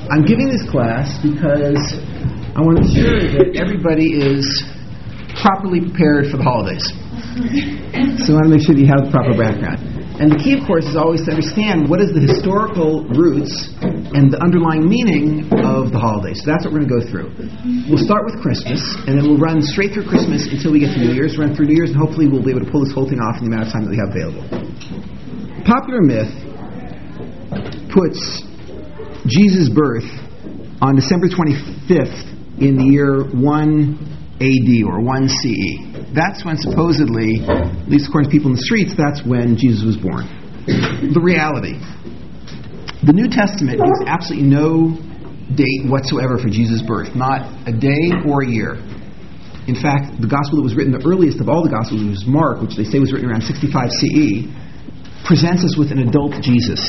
I'm giving this class because I want to ensure that everybody is properly prepared for the holidays. So I want to make sure that you have the proper background. And the key, of course, is always to understand what is the historical roots and the underlying meaning of the holidays. So that's what we're going to go through. We'll start with Christmas, and then we'll run straight through Christmas until we get to New Year's, run through New Year's, and hopefully we'll be able to pull this whole thing off in the amount of time that we have available. Popular myth puts Jesus' birth on December 25th in the year 1 AD or 1 CE. That's when supposedly, at least according to people in the streets, that's when Jesus was born. The reality. The New Testament gives absolutely no date whatsoever for Jesus' birth. Not a day or a year. In fact, the gospel that was written, the earliest of all the gospels, was Mark, which they say was written around 65 CE, presents us with an adult Jesus,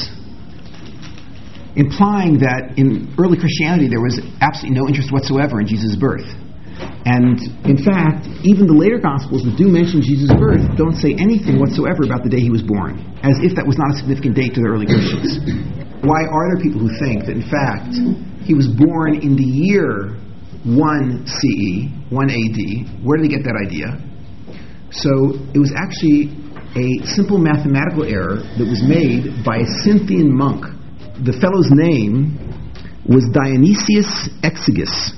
implying that in early Christianity there was absolutely no interest whatsoever in Jesus' birth. And in fact, even the later Gospels that do mention Jesus' birth don't say anything whatsoever about the day he was born, as if that was not a significant date to the early Christians. Why are there people who think that in fact he was born in the year 1 CE, 1 AD? Where did they get that idea? So it was actually a simple mathematical error that was made by a Scythian monk. The fellow's name was Dionysius Exiguus.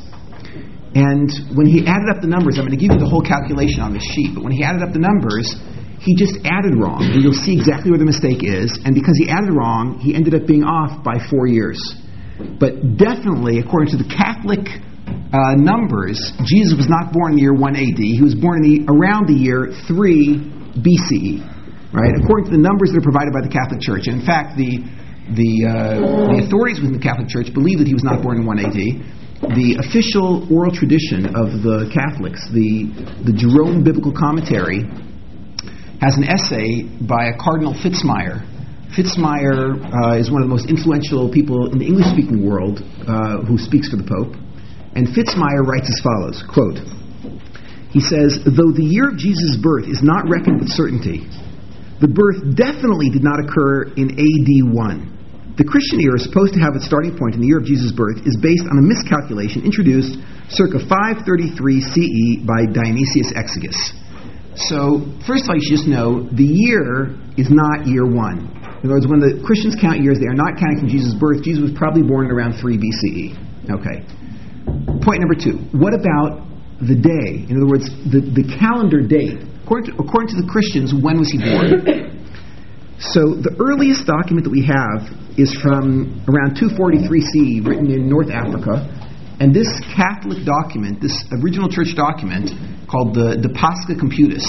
And when he added up the numbers, I'm going to give you the whole calculation on this sheet, but when he added up the numbers, he just added wrong. And you'll see exactly where the mistake is. And because he added wrong, he ended up being off by 4 years. But definitely, according to the Catholic numbers, Jesus was not born in the year 1 AD. He was born around the year 3 BCE. Right? According to the numbers that are provided by the Catholic Church. And in fact, the authorities within the Catholic Church believe that he was not born in 1 AD. The official oral tradition of the Catholics, the Jerome Biblical Commentary, has an essay by a Cardinal Fitzmyer. Fitzmyer is one of the most influential people in the English-speaking world who speaks for the Pope. And Fitzmyer writes as follows, quote, he says, though the year of Jesus' birth is not reckoned with certainty, the birth definitely did not occur in AD 1. The Christian era, supposed to have its starting point in the year of Jesus' birth, is based on a miscalculation introduced circa 533 CE by Dionysius Exiguus. So, first of all, you should just know the year is not year 1. In other words, when the Christians count years, they are not counting from Jesus' birth. Jesus was probably born around 3 BCE. Okay. Point number 2. What about the day? In other words, the calendar date. According to the Christians, when was he born? So the earliest document that we have is from around 243 CE, written in North Africa. And this Catholic document, this original church document, called the De Pascha Computus,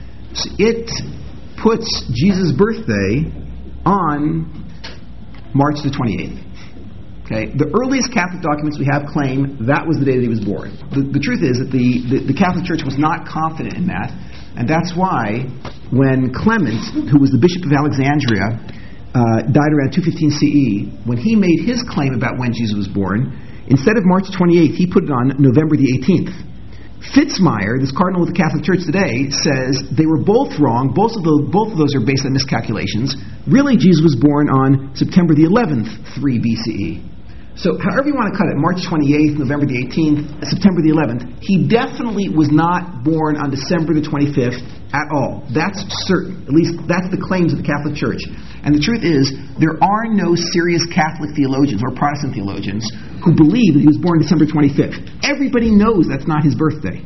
it puts Jesus' birthday on March the 28th. Okay? The earliest Catholic documents we have claim that was the day that he was born. The truth is that the Catholic Church was not confident in that. And that's why when Clement, who was the Bishop of Alexandria, died around 215 CE, when he made his claim about when Jesus was born, instead of March 28th, he put it on November the 18th. Fitzmyer, this cardinal of the Catholic Church today, says they were both wrong. Both of those are based on miscalculations. Really, Jesus was born on September the 11th, 3 BCE. So however you want to cut it, March 28th, November the 18th, September the 11th, he definitely was not born on December the 25th at all. That's certain. At least that's the claims of the Catholic Church. And the truth is, there are no serious Catholic theologians or Protestant theologians who believe that he was born December 25th. Everybody knows that's not his birthday.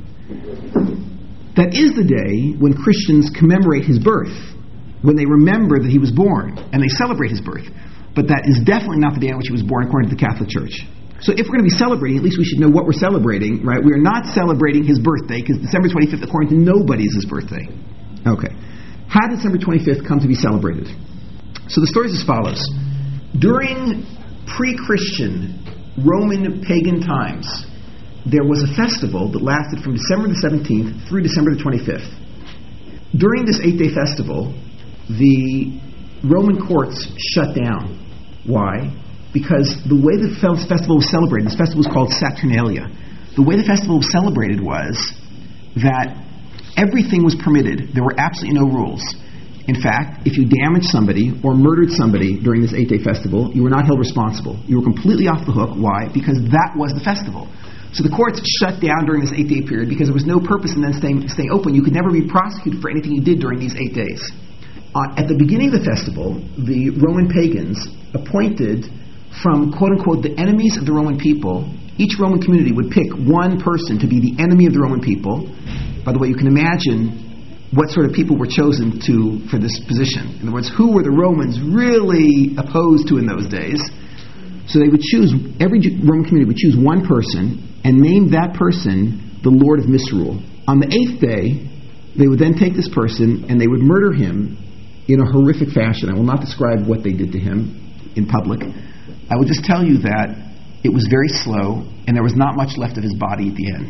That is the day when Christians commemorate his birth, when they remember that he was born, and they celebrate his birth. But that is definitely not the day on which he was born, according to the Catholic Church. So if we're going to be celebrating, at least we should know what we're celebrating, right? We are not celebrating his birthday, because December 25th, according to nobody, is his birthday. Okay. How did December 25th come to be celebrated? So the story is as follows. During pre-Christian Roman pagan times, there was a festival that lasted from December the 17th through December the 25th. During this 8-day festival, the Roman courts shut down. Why? Because the way the festival was celebrated, this festival was called Saturnalia. The way the festival was celebrated was that everything was permitted. There were absolutely no rules. In fact, if you damaged somebody or murdered somebody during this 8-day festival, you were not held responsible. You were completely off the hook. Why? Because that was the festival. So the courts shut down during this 8-day period because there was no purpose in them staying open. You could never be prosecuted for anything you did during these 8 days. At the beginning of the festival, the Roman pagans appointed from, quote-unquote, the enemies of the Roman people. Each Roman community would pick one person to be the enemy of the Roman people. By the way, you can imagine what sort of people were chosen for this position. In other words, who were the Romans really opposed to in those days? So they would choose, every Roman community would choose one person and name that person the Lord of Misrule. On the 8th day, they would then take this person and they would murder him in a horrific fashion. I will not describe what they did to him in public. I will just tell you that it was very slow and there was not much left of his body at the end.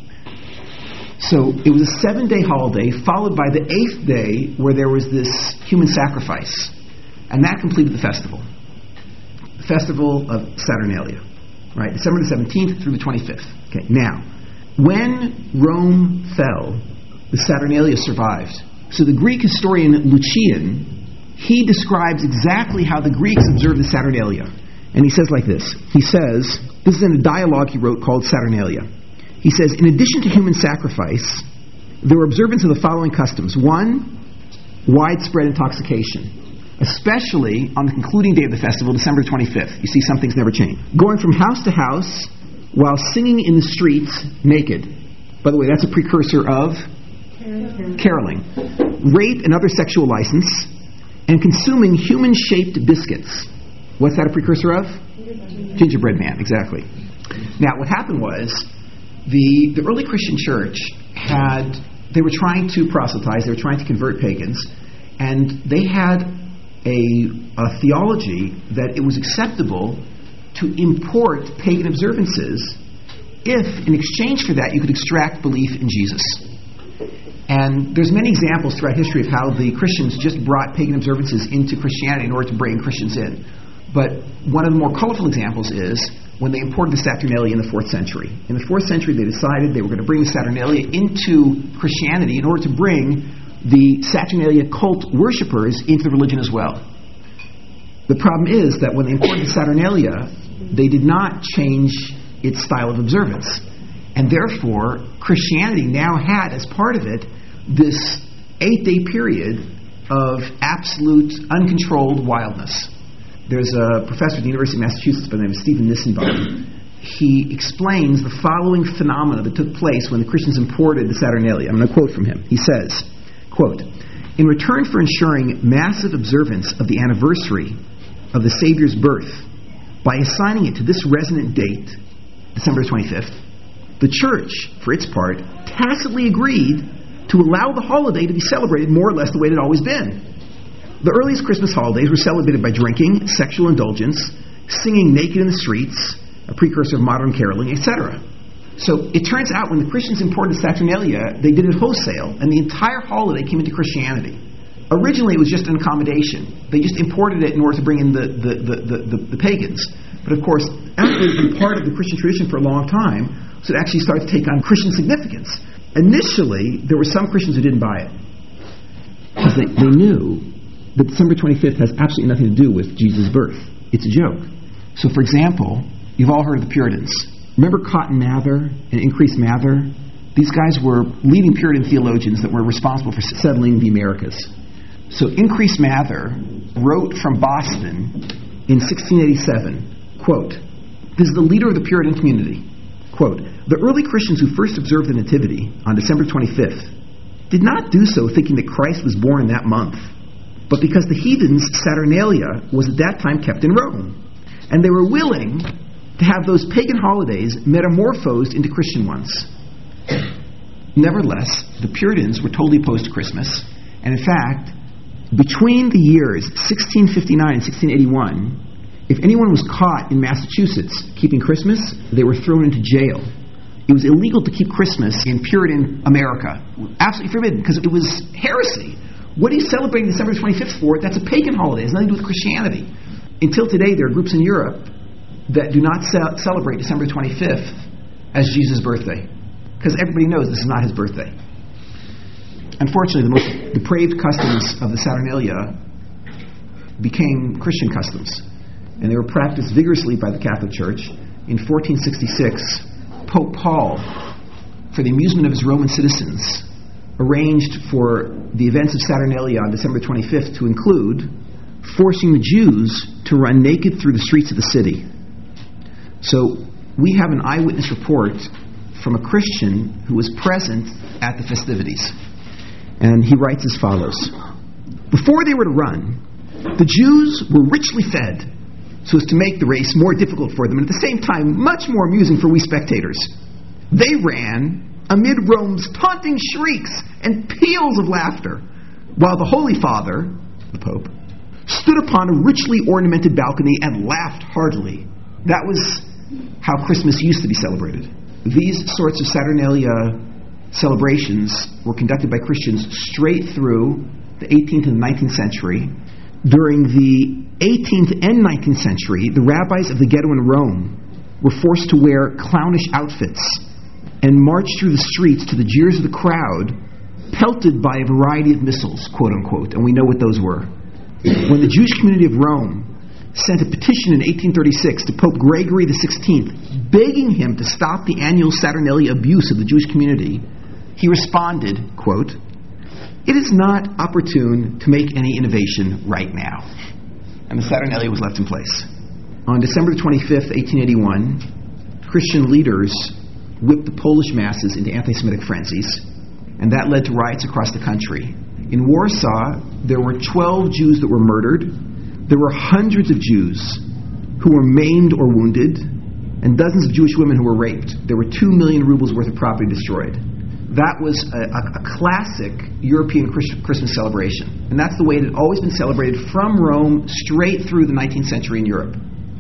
So it was a 7-day holiday followed by the 8th day where there was this human sacrifice. And that completed the festival. The festival of Saturnalia. Right? December the 17th through the 25th. Okay, now, when Rome fell, the Saturnalia survived. So the Greek historian Lucian, he describes exactly how the Greeks observed the Saturnalia. And he says like this. He says, this is in a dialogue he wrote called Saturnalia. He says, in addition to human sacrifice, there were observance of the following customs. 1, widespread intoxication, especially on the concluding day of the festival, December 25th. You see, some things never change. Going from house to house while singing in the streets naked. By the way, that's a precursor of caroling. Rape and other sexual license, and consuming human-shaped biscuits. What's that a precursor of? Gingerbread man, exactly. Now, what happened was, the early Christian church they were trying to proselytize, they were trying to convert pagans, and they had a theology that it was acceptable to import pagan observances if, in exchange for that, you could extract belief in Jesus. And there's many examples throughout history of how the Christians just brought pagan observances into Christianity in order to bring Christians in. But one of the more colorful examples is when they imported the Saturnalia in the 4th century. In the 4th century, they decided they were going to bring the Saturnalia into Christianity in order to bring the Saturnalia cult worshippers into the religion as well. The problem is that when they imported the Saturnalia, they did not change its style of observance. And therefore, Christianity now had, as part of it, this 8-day period of absolute, uncontrolled wildness. There's a professor at the University of Massachusetts by the name of Stephen Nissenbaum. He explains the following phenomena that took place when the Christians imported the Saturnalia. I'm going to quote from him. He says, quote, in return for ensuring massive observance of the anniversary of the Savior's birth, by assigning it to this resonant date, December 25th, the church, for its part, tacitly agreed to allow the holiday to be celebrated more or less the way it had always been. The earliest Christmas holidays were celebrated by drinking, sexual indulgence, singing naked in the streets, a precursor of modern caroling, etc. So it turns out when the Christians imported Saturnalia, they did it wholesale, and the entire holiday came into Christianity. Originally, it was just an accommodation. They just imported it in order to bring in the pagans. But of course, after it had been part of the Christian tradition for a long time, so it actually started to take on Christian significance. Initially, there were some Christians who didn't buy it. Because they knew that December 25th has absolutely nothing to do with Jesus' birth. It's a joke. So, for example, you've all heard of the Puritans. Remember Cotton Mather and Increase Mather? These guys were leading Puritan theologians that were responsible for settling the Americas. So Increase Mather wrote from Boston in 1687, quote, this is the leader of the Puritan community, quote, the early Christians who first observed the Nativity on December 25th did not do so thinking that Christ was born in that month, but because the heathens' Saturnalia was at that time kept in Rome. And they were willing to have those pagan holidays metamorphosed into Christian ones. Nevertheless, the Puritans were totally opposed to Christmas. And in fact, between the years 1659 and 1681, if anyone was caught in Massachusetts keeping Christmas, they were thrown into jail. It was illegal to keep Christmas in Puritan America. Absolutely forbidden, because it was heresy. What are you celebrating December 25th for? That's a pagan holiday. It has nothing to do with Christianity. Until today, there are groups in Europe that do not celebrate December 25th as Jesus' birthday. Because everybody knows this is not his birthday. Unfortunately, the most depraved customs of the Saturnalia became Christian customs, and they were practiced vigorously by the Catholic Church. In 1466, Pope Paul, for the amusement of his Roman citizens, arranged for the events of Saturnalia on December 25th to include forcing the Jews to run naked through the streets of the city. So we have an eyewitness report from a Christian who was present at the festivities. And he writes as follows. Before they were to run, the Jews were richly fed so as to make the race more difficult for them and at the same time much more amusing for we spectators. They ran amid Rome's taunting shrieks and peals of laughter, while the Holy Father, the Pope, stood upon a richly ornamented balcony and laughed heartily. That was how Christmas used to be celebrated. These sorts of Saturnalia celebrations were conducted by Christians straight through the 18th and 19th century. During the 18th and 19th century, the rabbis of the ghetto in Rome were forced to wear clownish outfits and march through the streets to the jeers of the crowd, pelted by a variety of missiles, quote-unquote, and we know what those were. When the Jewish community of Rome sent a petition in 1836 to Pope Gregory XVI, begging him to stop the annual Saturnalia abuse of the Jewish community, he responded, quote, "It is not opportune to make any innovation right now." And the Saturnalia was left in place. On December 25th, 1881, Christian leaders whipped the Polish masses into anti-Semitic frenzies, and that led to riots across the country. In Warsaw, there were 12 Jews that were murdered. There were hundreds of Jews who were maimed or wounded, and dozens of Jewish women who were raped. There were 2 million rubles worth of property destroyed. That was a classic European Christmas celebration. And that's the way it had always been celebrated from Rome straight through the 19th century in Europe.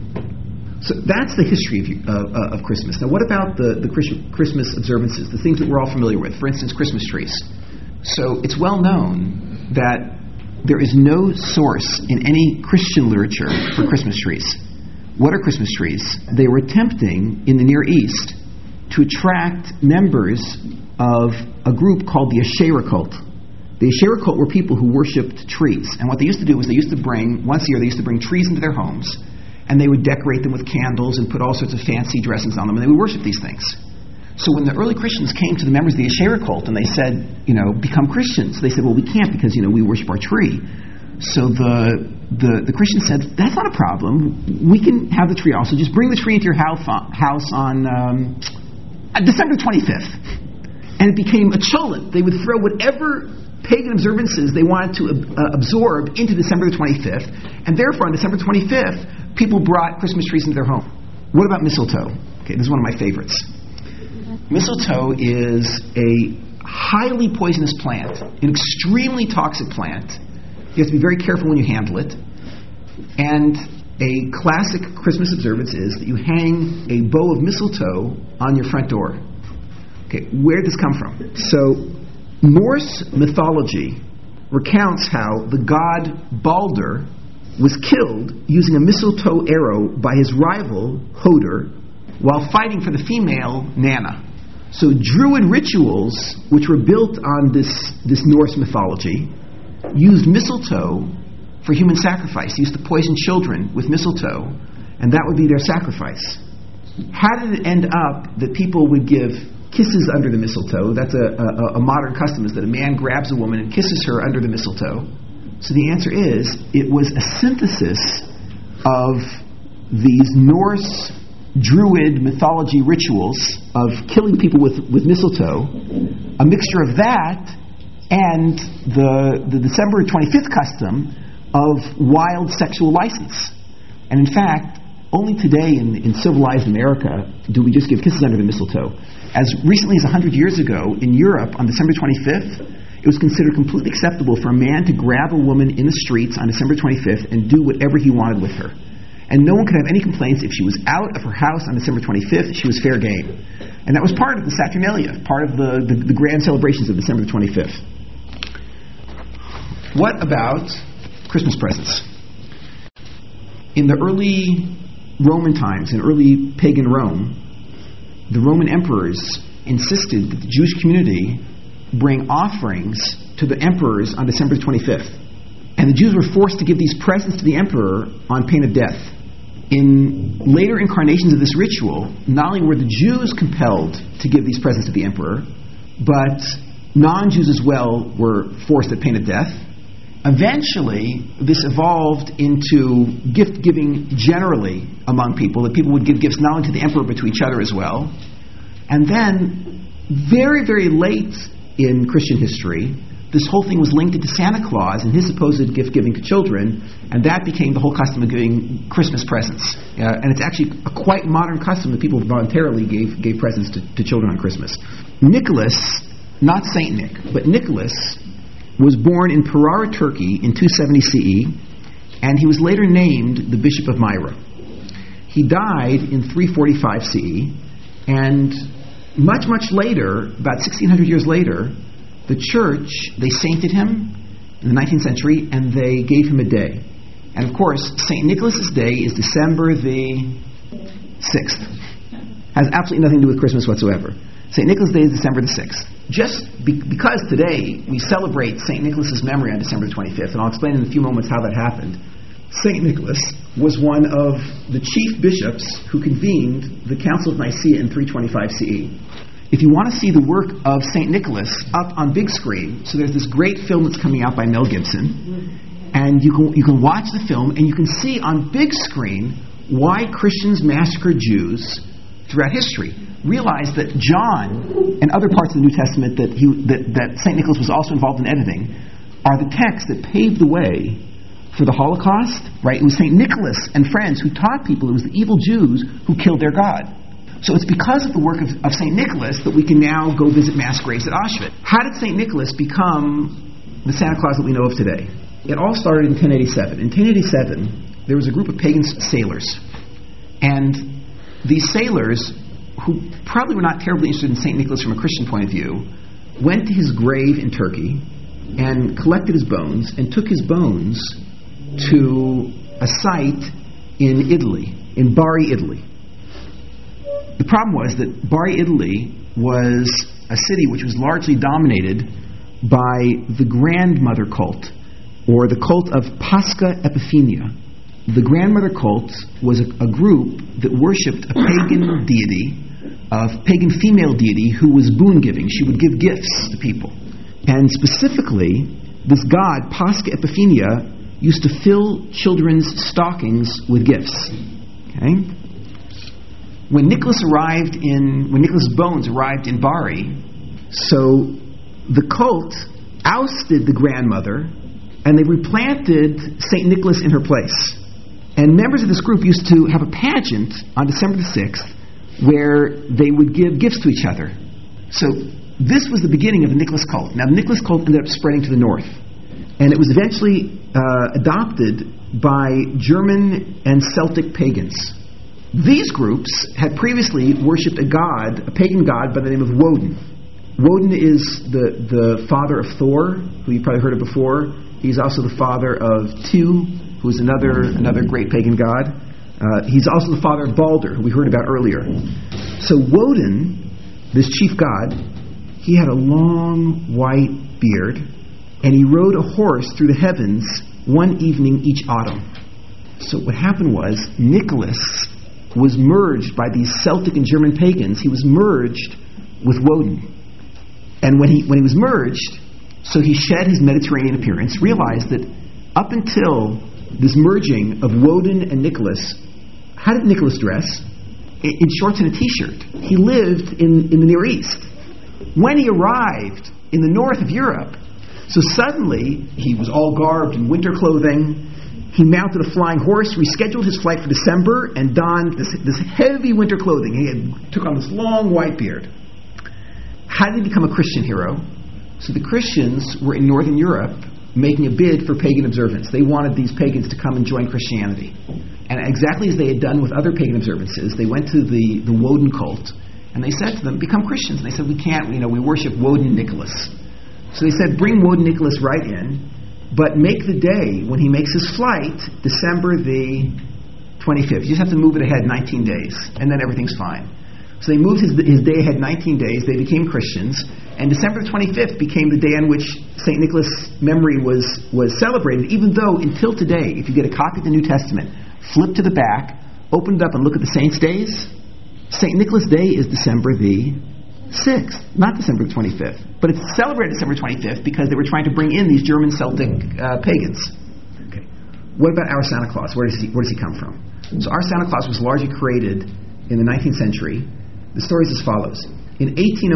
So that's the history of Christmas. Now what about the Christmas observances, the things that we're all familiar with? For instance, Christmas trees. So it's well known that there is no source in any Christian literature for Christmas trees. What are Christmas trees? They were attempting in the Near East to attract members of a group called the Asherah cult. The Asherah cult were people who worshipped trees. And what they used to do was once a year, they used to bring trees into their homes, and they would decorate them with candles and put all sorts of fancy dressings on them, and they would worship these things. So when the early Christians came to the members of the Asherah cult and they said, become Christians, they said, well, we can't because, we worship our tree. So the Christians said, that's not a problem. We can have the tree also. Just bring the tree into your house on December 25th. And it became a cholent. They would throw whatever pagan observances they wanted to absorb into December the 25th. And therefore, on December 25th, people brought Christmas trees into their home. What about mistletoe? Okay, this is one of my favorites. Mistletoe is a highly poisonous plant, an extremely toxic plant. You have to be very careful when you handle it. And a classic Christmas observance is that you hang a bow of mistletoe on your front door. Okay, where did this come from? So, Norse mythology recounts how the god Balder was killed using a mistletoe arrow by his rival, Hoder, while fighting for the female, Nanna. So Druid rituals, which were built on this Norse mythology, used mistletoe for human sacrifice. They used to poison children with mistletoe, and that would be their sacrifice. How did it end up that people would give kisses under the mistletoe? That's a modern custom, is that a man grabs a woman and kisses her under the mistletoe. So the answer is, it was a synthesis of these Norse Druid mythology rituals of killing people with mistletoe, a mixture of that and the December 25th custom of wild sexual license. And in fact, only today in civilized America do we just give kisses under the mistletoe. As recently as 100 years ago, in Europe, on December 25th, it was considered completely acceptable for a man to grab a woman in the streets on December 25th and do whatever he wanted with her. And no one could have any complaints if she was out of her house on December 25th, she was fair game. And that was part of the Saturnalia, part of the grand celebrations of December 25th. What about Christmas presents? In the early Roman times, in early pagan Rome, the Roman emperors insisted that the Jewish community bring offerings to the emperors on December 25th. And the Jews were forced to give these presents to the emperor on pain of death. In later incarnations of this ritual, not only were the Jews compelled to give these presents to the emperor, but non-Jews as well were forced at pain of death. Eventually, this evolved into gift-giving generally among people, that people would give gifts not only to the emperor but to each other as well. And then, very, very late in Christian history, this whole thing was linked into Santa Claus and his supposed gift-giving to children, and that became the whole custom of giving Christmas presents. And it's actually a quite modern custom that people voluntarily gave presents to children on Christmas. Nicholas, not Saint Nick, but Nicholas, was born in Ferrara, Turkey in 270 CE, and he was later named the Bishop of Myra. He died in 345 CE, and much, much later, about 1600 years later, the church, they sainted him in the 19th century, and they gave him a day. And of course, St. Nicholas's Day is December the 6th. Has absolutely nothing to do with Christmas whatsoever. St. Nicholas' Day is December the 6th. Just because today we celebrate St. Nicholas's memory on December 25th, and I'll explain in a few moments how that happened. St. Nicholas was one of the chief bishops who convened the Council of Nicaea in 325 CE. If you want to see the work of St. Nicholas up on big screen, so there's this great film that's coming out by Mel Gibson, and you can watch the film and you can see on big screen why Christians massacred Jews throughout history. Realize that John and other parts of the New Testament that St. Nicholas was also involved in editing are the texts that paved the way for the Holocaust, right? It was St. Nicholas and friends who taught people it was the evil Jews who killed their God. So it's because of the work of St. Nicholas that we can now go visit mass graves at Auschwitz. How did St. Nicholas become the Santa Claus that we know of today? It all started in 1087. In 1087, there was a group of pagan sailors. And these sailors, who probably were not terribly interested in St. Nicholas from a Christian point of view, went to his grave in Turkey and collected his bones and took his bones to a site in Italy, in Bari, Italy. The problem was that Bari, Italy was a city which was largely dominated by the grandmother cult, or the cult of Pascha Epiphania. The grandmother cult was a group that worshipped a pagan deity, a pagan female deity who was boon-giving. She would give gifts to people. And specifically, this god, Pascha Epiphania, used to fill children's stockings with gifts. Okay? When Nicholas's bones arrived in Bari, so the cult ousted the grandmother and they replanted St. Nicholas in her place. And members of this group used to have a pageant on December the 6th where they would give gifts to each other. So this was the beginning of the Nicholas cult. Now the Nicholas cult ended up spreading to the north. And it was eventually adopted by German and Celtic pagans. These groups had previously worshipped a pagan god by the name of Woden. Woden is the father of Thor, who you've probably heard of before. He's also the father of Tu, who's another great pagan god. He's also the father of Balder, who we heard about earlier. So Woden, this chief god, he had a long white beard, and he rode a horse through the heavens one evening each autumn. So what happened was Nicholas was merged by these Celtic and German pagans. He was merged with Woden. And when he was merged, so he shed his Mediterranean appearance, realized that up until this merging of Woden and Nicholas, how did Nicholas dress? In shorts and a t-shirt. He lived in the Near East. When he arrived in the north of Europe, so suddenly he was all garbed in winter clothing. He mounted a flying horse, rescheduled his flight for December, and donned this heavy winter clothing. He took on this long white beard. How did he become a Christian hero? So the Christians were in Northern Europe making a bid for pagan observance. They wanted these pagans to come and join Christianity. And exactly as they had done with other pagan observances, they went to the Woden cult, and they said to them, become Christians. And they said, we can't, we worship Woden Nicholas. So they said, bring Woden Nicholas right in, but make the day when he makes his flight December the 25th. You just have to move it ahead 19 days, and then everything's fine. So they moved his day ahead 19 days. They became Christians. And December 25th became the day on which St. Nicholas' memory was celebrated, even though until today, if you get a copy of the New Testament, flip to the back, open it up and look at the saints' days, St. Nicholas' Day is December the 6th, not December the 25th. But it's celebrated December 25th because they were trying to bring in these German Celtic pagans. Okay. What about our Santa Claus? Where does he come from? So our Santa Claus was largely created in the 19th century. The story is as follows. In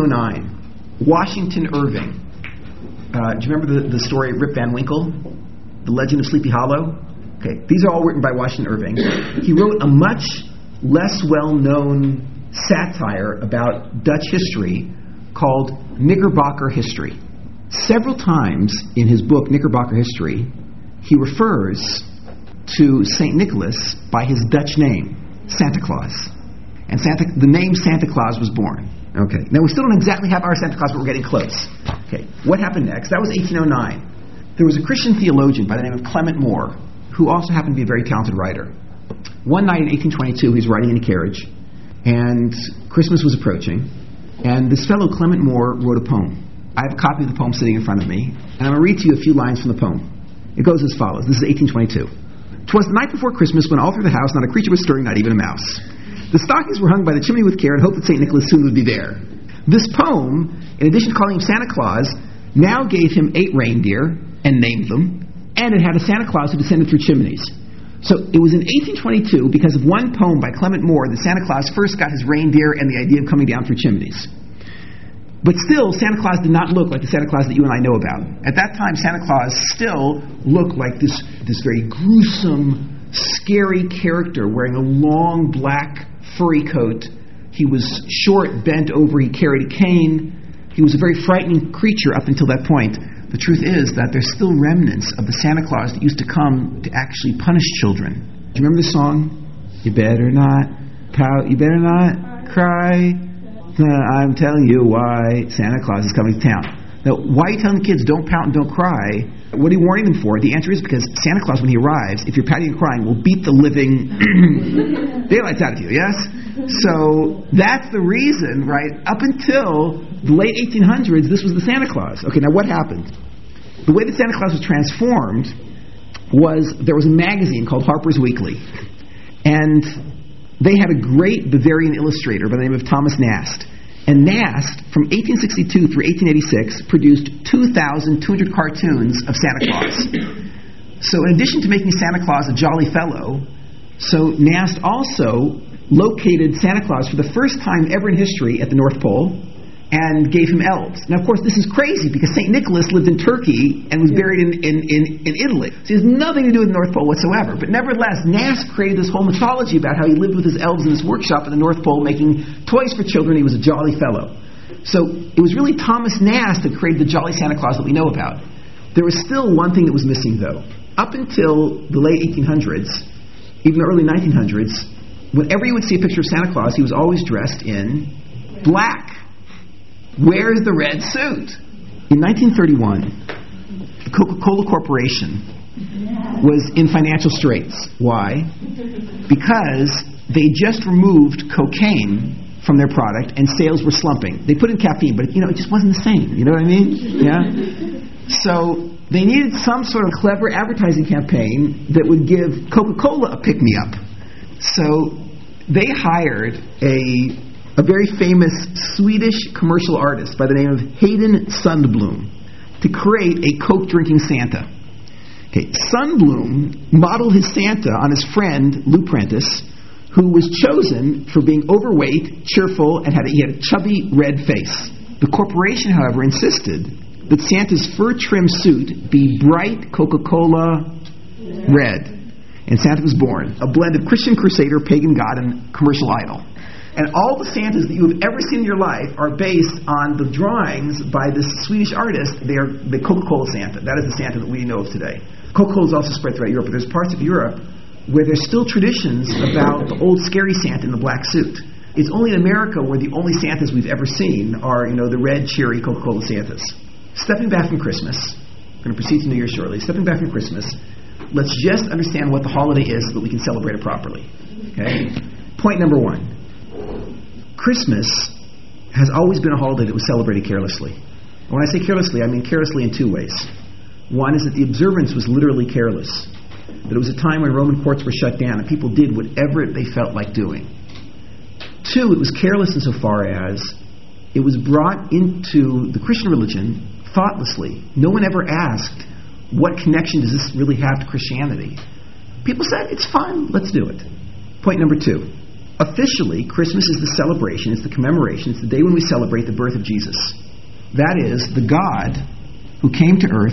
1809, Washington Irving, do you remember the story of Rip Van Winkle? The Legend of Sleepy Hollow? Okay, these are all written by Washington Irving. He wrote a much less well-known satire about Dutch history called Knickerbocker History. Several times in his book, Knickerbocker History, he refers to St. Nicholas by his Dutch name, Santa Claus. And the name Santa Claus was born. Okay. Now, we still don't exactly have our Santa Claus, but we're getting close. Okay. What happened next? That was 1809. There was a Christian theologian by the name of Clement Moore, who also happened to be a very talented writer. One night in 1822, he was riding in a carriage, and Christmas was approaching, and this fellow, Clement Moore, wrote a poem. I have a copy of the poem sitting in front of me, and I'm going to read to you a few lines from the poem. It goes as follows. This is 1822. "'Twas the night before Christmas, when all through the house not a creature was stirring, not even a mouse. The stockings were hung by the chimney with care, and hoped that St. Nicholas soon would be there. This poem, in addition to calling him Santa Claus, now gave him 8 reindeer, and named them, and it had a Santa Claus who descended through chimneys. So it was in 1822, because of one poem by Clement Moore, that Santa Claus first got his reindeer and the idea of coming down through chimneys. But still, Santa Claus did not look like the Santa Claus that you and I know about. At that time, Santa Claus still looked like this very gruesome, scary character wearing a long black furry coat. He was short, bent over, he carried a cane. He was a very frightening creature up until that point. The truth is that there's still remnants of the Santa Claus that used to come to actually punish children. Do you remember the song? You better not pout, you better not cry. I'm telling you why Santa Claus is coming to town. Now, why are you telling the kids don't pout and don't cry? What are you warning them for? The answer is because Santa Claus, when he arrives, if you're pouting and crying, will beat the living daylights out of you, yes? So that's the reason, right? Up until the late 1800s, this was the Santa Claus. Okay, now what happened? The way that Santa Claus was transformed was there was a magazine called Harper's Weekly, and they had a great Bavarian illustrator by the name of Thomas Nast. And Nast, from 1862 through 1886, produced 2,200 cartoons of Santa Claus. So in addition to making Santa Claus a jolly fellow, so Nast also located Santa Claus for the first time ever in history at the North Pole and gave him elves. Now, of course, this is crazy because St. Nicholas lived in Turkey and was buried in Italy. So he has nothing to do with the North Pole whatsoever. But nevertheless, Nast created this whole mythology about how he lived with his elves in this workshop at the North Pole making toys for children. He was a jolly fellow. So it was really Thomas Nast that created the jolly Santa Claus that we know about. There was still one thing that was missing, though. Up until the late 1800s, even the early 1900s, whenever you would see a picture of Santa Claus, he was always dressed in black. Where's the red suit? In 1931, the Coca-Cola Corporation was in financial straits. Why? Because they just removed cocaine from their product and sales were slumping. They put in caffeine, but it just wasn't the same. You know what I mean? Yeah? So they needed some sort of clever advertising campaign that would give Coca-Cola a pick-me-up. So they hired a very famous Swedish commercial artist by the name of Hayden Sundblom to create a Coke-drinking Santa. Okay, Sundblom modeled his Santa on his friend Lou Prentice, who was chosen for being overweight, cheerful, and he had a chubby red face. The corporation, however, insisted that Santa's fur-trimmed suit be bright Coca-Cola red. And Santa was born, a blend of Christian crusader, pagan god, and commercial idol. And all the Santas that you have ever seen in your life are based on the drawings by this Swedish artist. They are the Coca-Cola Santa. That is the Santa that we know of today. Coca-Cola is also spread throughout Europe, but there's parts of Europe where there's still traditions about the old scary Santa in the black suit. It's only in America where the only Santas we've ever seen are, the red, cheery Coca-Cola Santas. Stepping back from Christmas, we're going to proceed to New Year shortly. Stepping back from Christmas, let's just understand what the holiday is so that we can celebrate it properly. Okay? Point number 1. Christmas has always been a holiday that was celebrated carelessly. And when I say carelessly, I mean carelessly in two ways. One is that the observance was literally careless. That it was a time when Roman courts were shut down and people did whatever they felt like doing. Two, it was careless insofar as it was brought into the Christian religion thoughtlessly. No one ever asked, what connection does this really have to Christianity? People said, it's fun, let's do it. Point number two. Officially, Christmas is the celebration, it's the commemoration, it's the day when we celebrate the birth of Jesus. That is, the God who came to earth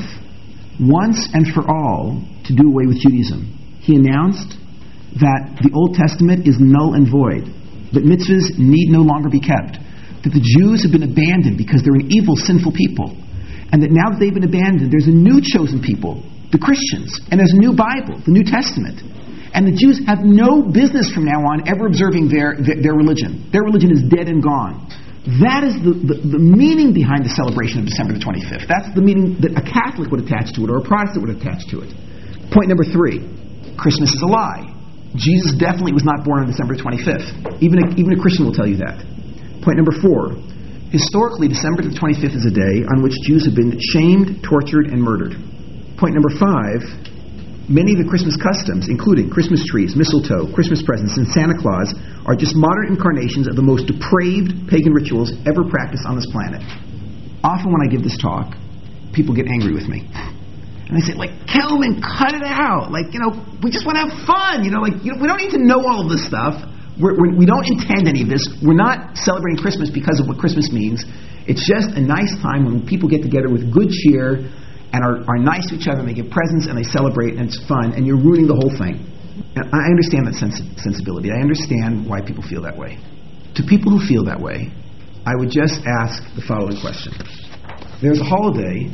once and for all to do away with Judaism. He announced that the Old Testament is null and void, that mitzvahs need no longer be kept, that the Jews have been abandoned because they're an evil, sinful people, and that now that they've been abandoned, there's a new chosen people, the Christians, and there's a new Bible, the New Testament. And the Jews have no business from now on ever observing their religion. Their religion is dead and gone. That is the meaning behind the celebration of December the 25th. That's the meaning that a Catholic would attach to it or a Protestant would attach to it. Point number three, Christmas is a lie. Jesus definitely was not born on December 25th. Even a Christian will tell you that. Point number four, historically December the 25th is a day on which Jews have been shamed, tortured, and murdered. Point number five, many of the Christmas customs, including Christmas trees, mistletoe, Christmas presents, and Santa Claus, are just modern incarnations of the most depraved pagan rituals ever practiced on this planet. Often when I give this talk, people get angry with me. And they say, Kelman, cut it out. We just want to have fun. We don't need to know all of this stuff. We don't intend any of this. We're not celebrating Christmas because of what Christmas means. It's just a nice time when people get together with good cheer and are nice to each other, and they give presents, and they celebrate, and it's fun, and you're ruining the whole thing. And I understand that sensibility. I understand why people feel that way. To people who feel that way, I would just ask the following question. There's a holiday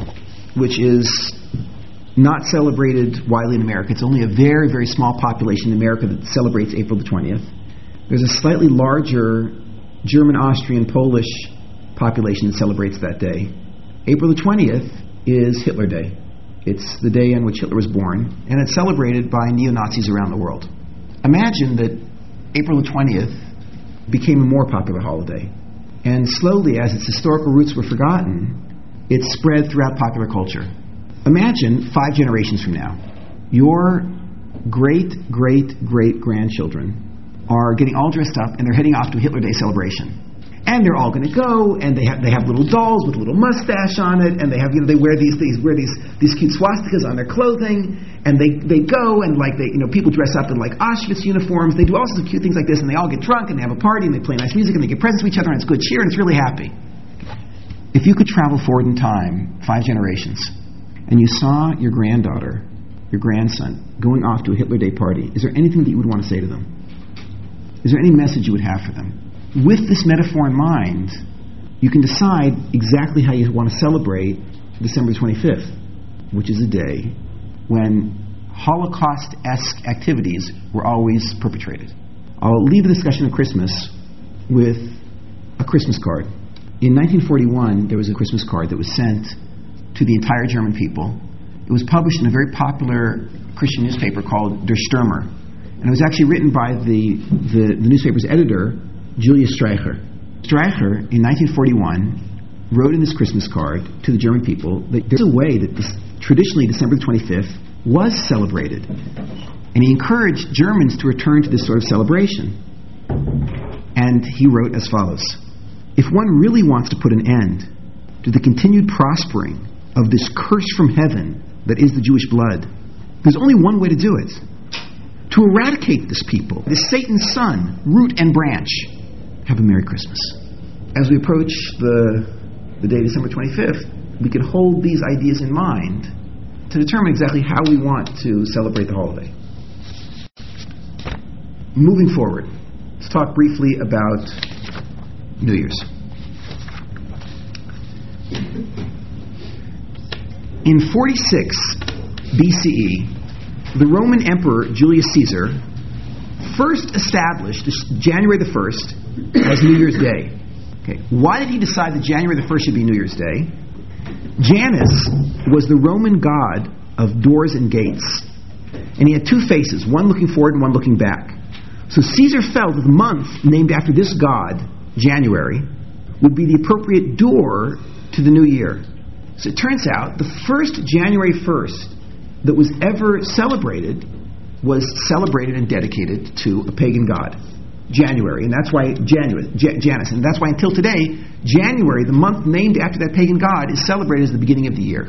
which is not celebrated widely in America. It's only a very, very small population in America that celebrates April the 20th. There's a slightly larger German, Austrian, Polish population that celebrates that day. April the 20th is Hitler Day. It's the day on which Hitler was born, and it's celebrated by neo-Nazis around the world. Imagine that April the 20th became a more popular holiday, and slowly, as its historical roots were forgotten, it spread throughout popular culture. Imagine 5 generations from now, your great-great-great-grandchildren are getting all dressed up, and they're heading off to a Hitler Day celebration. And they're all going to go, and they have little dolls with a little mustache on it, and they wear these cute swastikas on their clothing, and they go and people dress up in Auschwitz uniforms. They do all sorts of cute things like this, and they all get drunk and they have a party and they play nice music and they give presents to each other and it's good cheer and it's really happy. If you could travel forward in time 5 generations and you saw your granddaughter, your grandson going off to a Hitler Day party, is there anything that you would want to say to them? Is there any message you would have for them? With this metaphor in mind, you can decide exactly how you want to celebrate December 25th, which is a day when Holocaust-esque activities were always perpetrated. I'll leave the discussion of Christmas with a Christmas card. In 1941, there was a Christmas card that was sent to the entire German people. It was published in a very popular Christian newspaper called Der Stürmer, and it was actually written by the newspaper's editor, Julius Streicher. Streicher, in 1941, wrote in this Christmas card to the German people that there's a way that traditionally December 25th was celebrated. And he encouraged Germans to return to this sort of celebration. And he wrote as follows: if one really wants to put an end to the continued prospering of this curse from heaven that is the Jewish blood, there's only one way to do it. To eradicate this people, this Satan's son, root and branch. Have a Merry Christmas. As we approach the day December 25th, we can hold these ideas in mind to determine exactly how we want to celebrate the holiday. Moving forward, let's talk briefly about New Year's. In 46 BCE, the Roman Emperor Julius Caesar first established January the 1st as New Year's Day. Okay. Why did he decide that January the 1st should be New Year's Day? Janus was the Roman god of doors and gates. And he had 2 faces, one looking forward and one looking back. So Caesar felt that the month named after this god, January, would be the appropriate door to the new year. So it turns out the first January 1st that was ever celebrated was celebrated and dedicated to a pagan god, January, and that's why Janus, and that's why until today, January, the month named after that pagan god, is celebrated as the beginning of the year.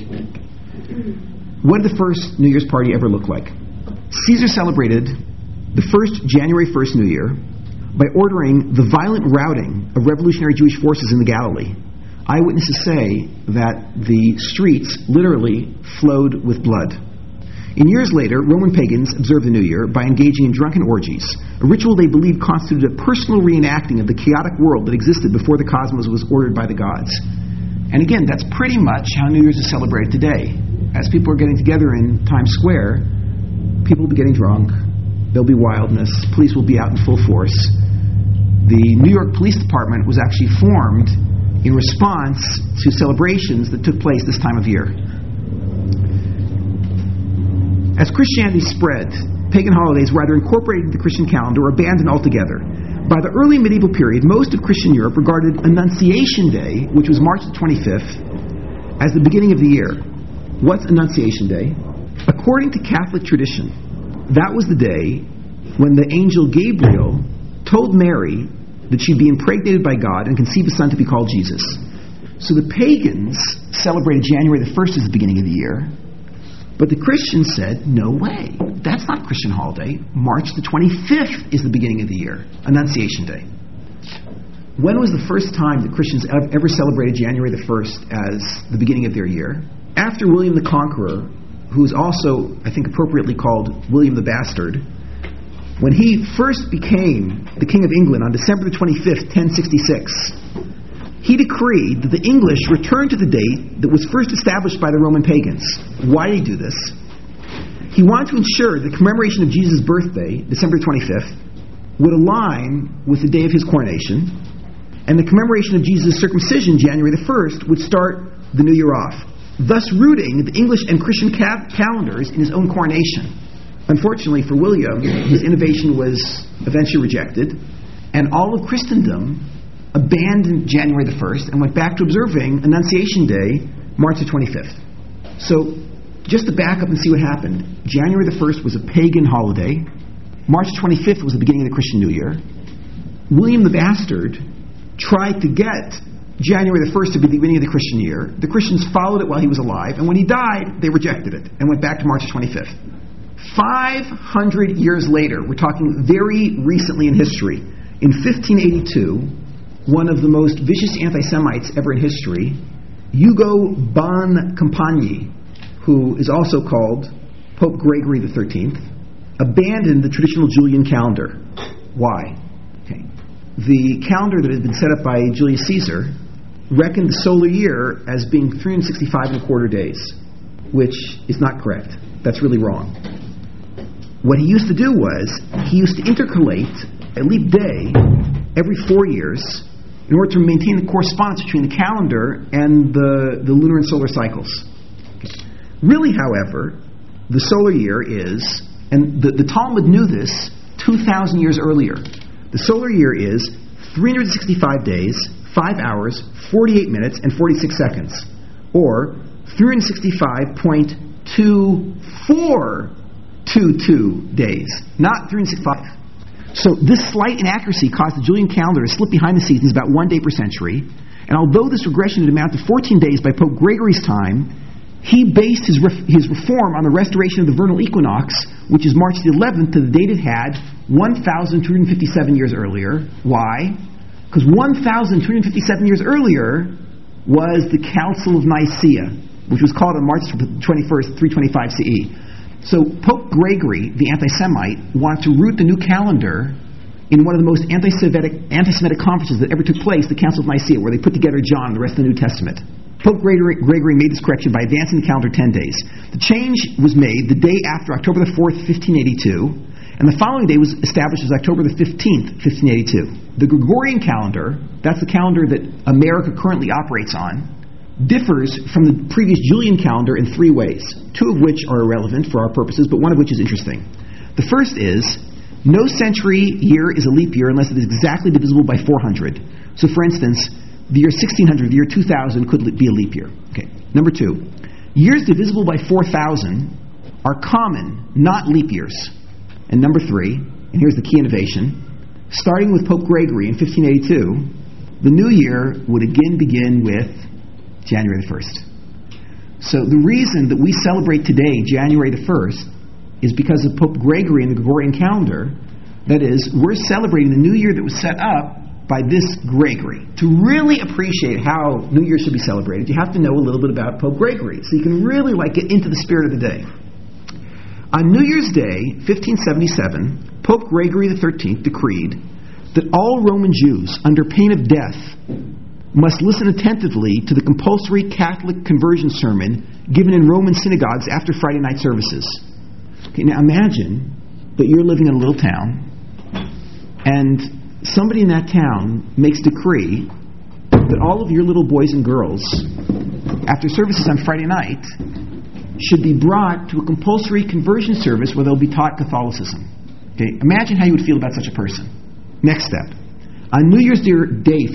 What did the first New Year's party ever look like? Caesar celebrated the first January 1st New Year by ordering the violent routing of revolutionary Jewish forces in the Galilee. Eyewitnesses say that the streets literally flowed with blood. In years later, Roman pagans observed the New Year by engaging in drunken orgies, a ritual they believed constituted a personal reenacting of the chaotic world that existed before the cosmos was ordered by the gods. And again, that's pretty much how New Year's is celebrated today. As people are getting together in Times Square, people will be getting drunk, there'll be wildness, police will be out in full force. The New York Police Department was actually formed in response to celebrations that took place this time of year. As Christianity spread, pagan holidays were either incorporated into the Christian calendar or abandoned altogether. By the early medieval period, most of Christian Europe regarded Annunciation Day, which was March the 25th, as the beginning of the year. What's Annunciation Day? According to Catholic tradition, that was the day when the angel Gabriel told Mary that she'd be impregnated by God and conceive a son to be called Jesus. So the pagans celebrated January the 1st as the beginning of the year, but the Christians said, no way, that's not a Christian holiday. March the 25th is the beginning of the year, Annunciation Day. When was the first time that Christians ever celebrated January the 1st as the beginning of their year? After William the Conqueror, who is also, I think, appropriately called William the Bastard, when he first became the King of England on December the 25th, 1066, he decreed that the English return to the date that was first established by the Roman pagans. Why did he do this? He wanted to ensure the commemoration of Jesus' birthday, December 25th, would align with the day of his coronation, and the commemoration of Jesus' circumcision, January the 1st, would start the new year off, thus rooting the English and Christian calendars in his own coronation. Unfortunately for William, his innovation was eventually rejected, and all of Christendom abandoned January the 1st and went back to observing Annunciation Day, March the 25th. So, just to back up and see what happened, January the 1st was a pagan holiday. March 25th was the beginning of the Christian New Year. William the Bastard tried to get January the 1st to be the beginning of the Christian year. The Christians followed it while he was alive, and when he died, they rejected it and went back to March 25th. 500 years later, we're talking very recently in history, in 1582, one of the most vicious anti-Semites ever in history, Ugo Bon Compagni, who is also called Pope Gregory XIII, abandoned the traditional Julian calendar. Why? Okay. The calendar that had been set up by Julius Caesar reckoned the solar year as being 365 and a quarter days, which is not correct. That's really wrong. What he used to do was, he used to intercalate a leap day every 4 years in order to maintain the correspondence between the calendar and the lunar and solar cycles. Okay. Really, however, the solar year is, and the Talmud knew this 2,000 years earlier, the solar year is 365 days, 5 hours, 48 minutes, and 46 seconds, or 365.2422 days, not 365. So this slight inaccuracy caused the Julian calendar to slip behind the seasons about 1 day per century, and although this regression had amounted to 14 days by Pope Gregory's time, he based his reform on the restoration of the vernal equinox, which is March the 11th, to the date it had 1,257 years earlier. Why? Because 1,257 years earlier was the Council of Nicaea, which was called on March 21st, 325 CE. So Pope Gregory, the anti-Semite, wanted to root the new calendar in one of the most anti-Semitic conferences that ever took place, the Council of Nicaea, where they put together John and the rest of the New Testament. Pope Gregory made this correction by advancing the calendar 10 days. The change was made the day after October the 4th, 1582, and the following day was established as October the 15th, 1582. The Gregorian calendar, that's the calendar that America currently operates on, differs from the previous Julian calendar in 3 ways, 2 of which are irrelevant for our purposes, but one of which is interesting. The first is No century year is a leap year unless it is exactly divisible by 400. So, for instance, the year 1600, the year 2000 could be a leap year. Okay. Number 2, years divisible by 4,000 are common, not leap years. And number 3, and here's the key innovation, starting with Pope Gregory in 1582, the new year would again begin with January the 1st. So the reason that we celebrate today, January the 1st, is because of Pope Gregory and the Gregorian calendar. That is, we're celebrating the new year that was set up by this Gregory. To really appreciate how New Year should be celebrated, you have to know a little bit about Pope Gregory, so you can really get into the spirit of the day. On New Year's Day, 1577, Pope Gregory XIII decreed that all Roman Jews, under pain of death, must listen attentively to the compulsory Catholic conversion sermon given in Roman synagogues after Friday night services. Okay, now imagine that you're living in a little town, and somebody in that town makes decree that all of your little boys and girls, after services on Friday night, should be brought to a compulsory conversion service where they'll be taught Catholicism. Okay, imagine how you would feel about such a person. Next step. On New Year's Day,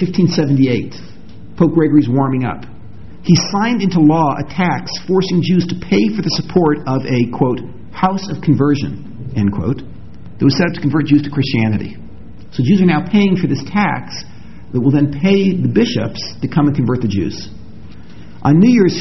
1578, Pope Gregory's warming up. He signed into law a tax forcing Jews to pay for the support of a, quote, house of conversion, end quote, that was set up to convert Jews to Christianity. So Jews are now paying for this tax that will then pay the bishops to come and convert the Jews. On New Year's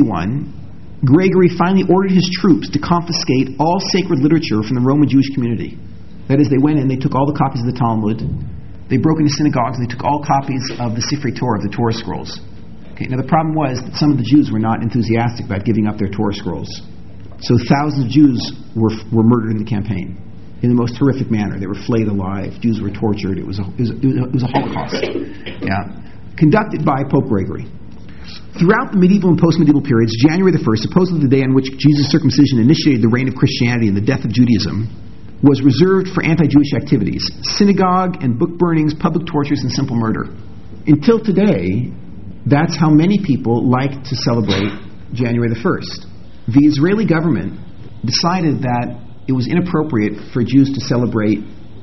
1581, Gregory finally ordered his troops to confiscate all sacred literature from the Roman Jewish community. That is, they went in, they took all the copies of the Talmud, they broke into synagogues, and they took all copies of the Sifrei Torah, of the Torah scrolls. Okay, now the problem was that some of the Jews were not enthusiastic about giving up their Torah scrolls. So thousands of Jews were murdered in the campaign in the most horrific manner. They were flayed alive. Jews were tortured. It was a Holocaust. Yeah, conducted by Pope Gregory. Throughout the medieval and post-medieval periods, January the 1st, supposedly the day on which Jesus' circumcision initiated the reign of Christianity and the death of Judaism, was reserved for anti-Jewish activities, synagogue and book burnings, public tortures, and simple murder. Until today, that's how many people like to celebrate January the 1st. The Israeli government decided that it was inappropriate for Jews to celebrate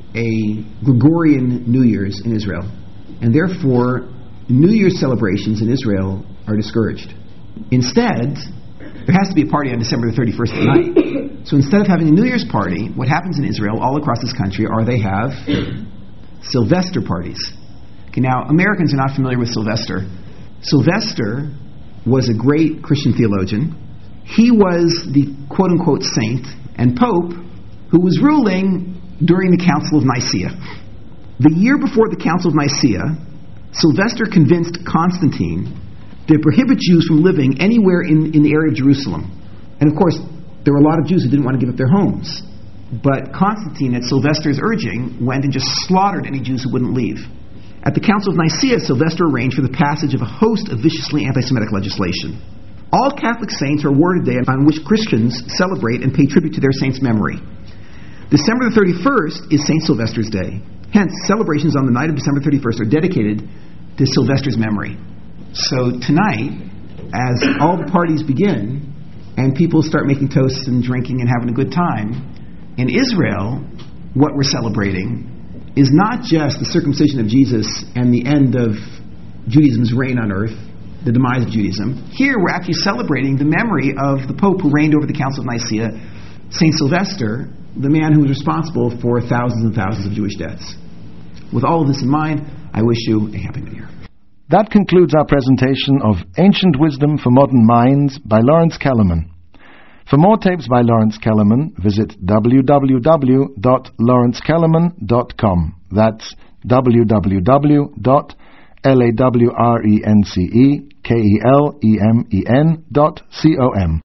a Gregorian New Year's in Israel, and therefore New Year's celebrations in Israel are discouraged. Instead, there has to be a party on December the 31st at night. So instead of having a New Year's party, what happens in Israel all across this country are they have Sylvester parties. Okay, now, Americans are not familiar with Sylvester. Sylvester was a great Christian theologian. He was the quote-unquote saint and pope who was ruling during the Council of Nicaea. The year before the Council of Nicaea, Sylvester convinced Constantine to prohibit Jews from living anywhere in the area of Jerusalem. And of course, there were a lot of Jews who didn't want to give up their homes. But Constantine, at Sylvester's urging, went and just slaughtered any Jews who wouldn't leave. At the Council of Nicaea, Sylvester arranged for the passage of a host of viciously anti-Semitic legislation. All Catholic saints are awarded a day on which Christians celebrate and pay tribute to their saint's memory. December the 31st is St. Sylvester's Day. Hence, celebrations on the night of December 31st are dedicated to Sylvester's memory. So tonight, as all the parties begin, and people start making toasts and drinking and having a good time, in Israel, what we're celebrating is not just the circumcision of Jesus and the end of Judaism's reign on earth, the demise of Judaism. Here we're actually celebrating the memory of the Pope who reigned over the Council of Nicaea, St. Sylvester, the man who was responsible for thousands and thousands of Jewish deaths. With all of this in mind, I wish you a Happy New Year. That concludes our presentation of Ancient Wisdom for Modern Minds by Lawrence Kellerman. For more tapes by Lawrence Kellerman, visit www.lawrencekellerman.com. That's www.lawrencekellermen.com.